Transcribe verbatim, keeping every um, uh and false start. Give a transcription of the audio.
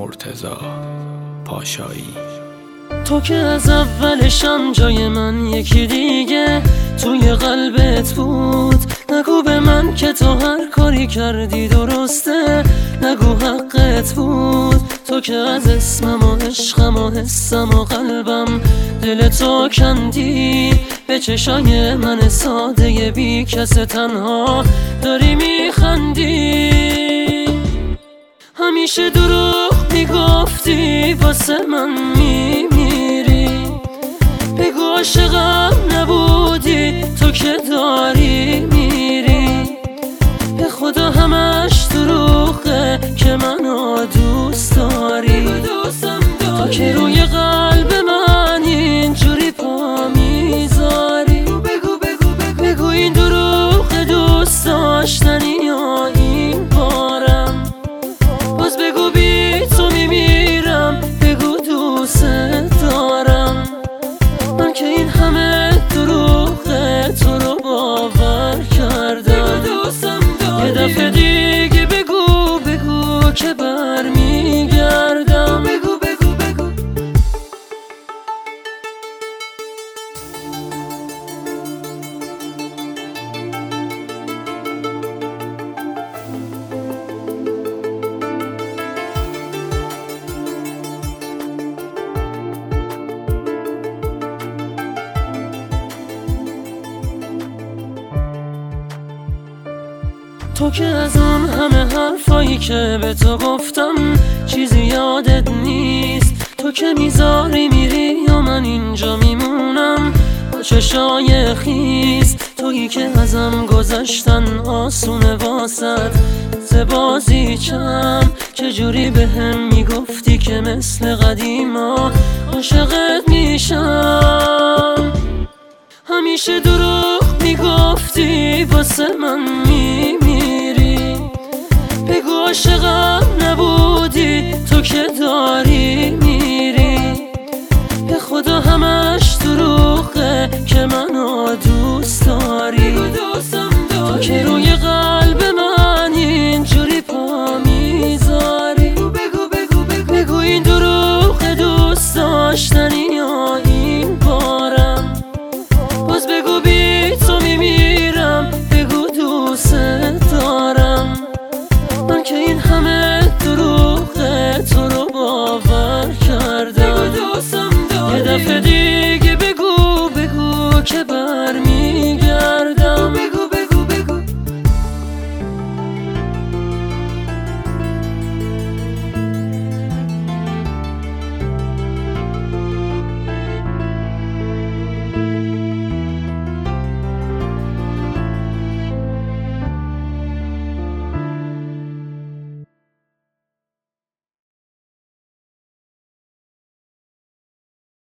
مرتضی پاشایی. تو که از اولشم جای من یکی دیگه توی قلبت بود. نگو به من که تو هر کاری کردی درسته، نگو حقت بود. تو که از اسمم و عشقم و حسم و قلبم دل تو کندی. به چشای من ساده بی کس تنها داری میخندی. همیشه دروغ میگفتی واسه من میمیری. بگو عاشقم نبودی تو که داری میری. به خدا همش دروغه که منو دوست داری. تو که روی قلب من اینجوری پا میذاری. بگو بگو بگو بگو این دروغ دوست داشتنی یا این بارم. باز بگو بی تو میمیرم. بگو دوست دارم. من که این همه دروغه تو رو باور کردم. یه دفعه دیگه بگو بگو که برمیگردم. بگو بگو بگو تو که از اون همه حرفایی که به تو گفتم چیزی یادت نیست. تو که میذاری میری یا من اینجا میمونم با چشای خیس. تویی که ازم گذشتن آسونه واسد زبازی چم. چجوری به هم میگفتی که مثل قدیما عاشقت میشم. همیشه دروغ میگفتی واسه من میمیری. بگو عاشقم نبودی تو که داری میری. به خدا همش دروغه که منو دوست